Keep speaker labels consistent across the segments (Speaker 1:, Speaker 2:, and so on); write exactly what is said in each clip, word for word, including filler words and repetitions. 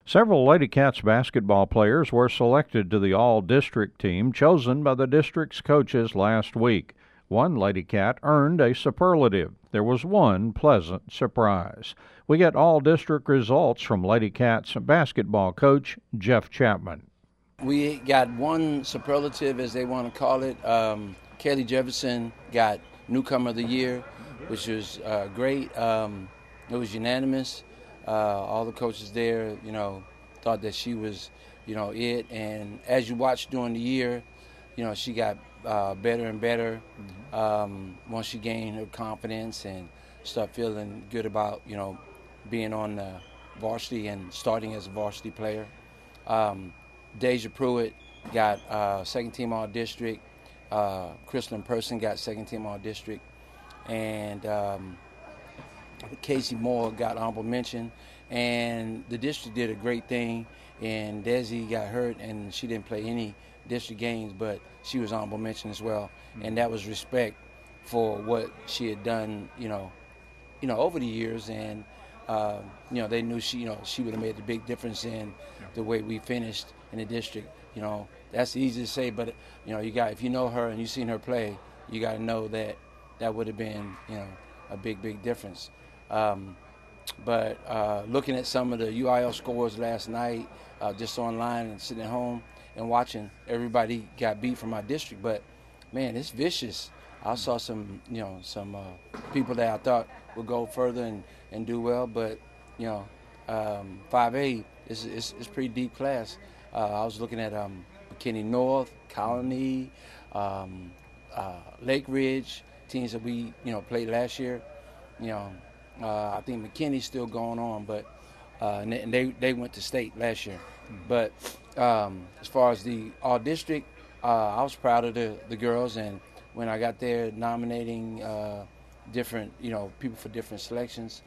Speaker 1: Several Lady Cats basketball players were selected to the all-district team chosen by the district's coaches last week. One Lady Cat earned a superlative. There was one pleasant surprise. We get all-district results from Lady Cats basketball coach Jeff Chapman.
Speaker 2: We got one superlative, as they want to call it. Um, Kaylee Jefferson got Newcomer of the Year, which was uh, great. Um, it was unanimous. Uh, all the coaches there, you know, thought that she was, you know, it. And as you watch during the year, you know, she got uh, better and better mm-hmm. um, once she gained her confidence and started feeling good about, you know, being on the varsity and starting as a varsity player. Um, Deja Pruitt got uh, second team all district. Uh, Crystal Person got second team all district. And um, Casey Moore got honorable mention, and the district did a great thing. And Desi got hurt, and she didn't play any district games, but she was honorable mention as well. Mm-hmm. And that was respect for what she had done, you know, you know, over the years. And uh, you know, they knew she, you know, she would have made a big difference in yeah. the way we finished in the district. You know, that's easy to say, but you know, you got if you know her and you've seen her play, you got to know that that would have been, you know, a big, big difference. Um, but uh, looking at some of the U I L scores last night, uh, just online and sitting at home and watching, everybody got beat from my district. But man, it's vicious. I saw some, you know, some uh, people that I thought would go further and, and do well, but you know, um, five A is is is pretty deep class. Uh, I was looking at um, McKinney North, Colony, um, uh, Lake Ridge, teams that we, you know, played last year. You know. Uh, I think McKinney's still going on, but uh, and they they went to state last year. Mm-hmm. But um, as far as the all district, uh, I was proud of the, the girls, and when I got there nominating uh, different you know people for different selections,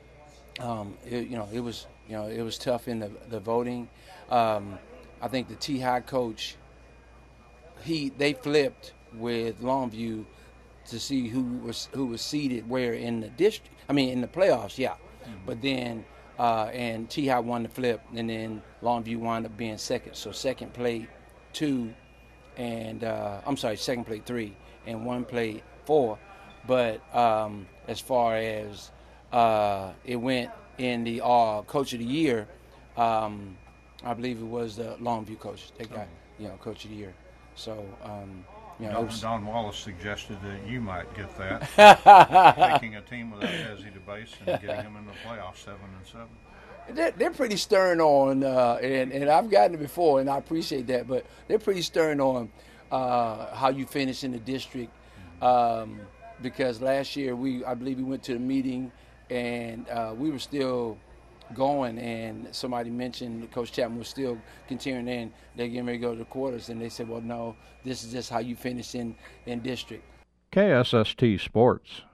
Speaker 2: um, it, you know it was you know it was tough in the the voting. Um, I think the T-High coach, he they flipped with Longview to see who was who was seated where in the district. I mean, in the playoffs, yeah. Mm-hmm. But then, uh, and T-High won the flip, and then Longview wound up being second. So second played two, and uh, I'm sorry, second played three, and one played four. But um, as far as uh, it went in the uh, Coach of the Year, um, I believe it was the Longview coach. They got, you know, Coach of the Year. So. Um, You know,
Speaker 3: Don,
Speaker 2: was,
Speaker 3: Don Wallace suggested that you might get that, picking a team without Desi DeBase and getting them in the playoffs seven and seven.
Speaker 2: They're, they're pretty stern on, uh, and and I've gotten it before, and I appreciate that. But they're pretty stern on uh, how you finish in the district, um, because last year we, I believe, we went to the meeting, and uh, we were still going, and somebody mentioned Coach Chapman was still continuing in. They're getting ready to go to the quarters, and they said, well, no, this is just how you finish in, in district.
Speaker 1: K S S T Sports.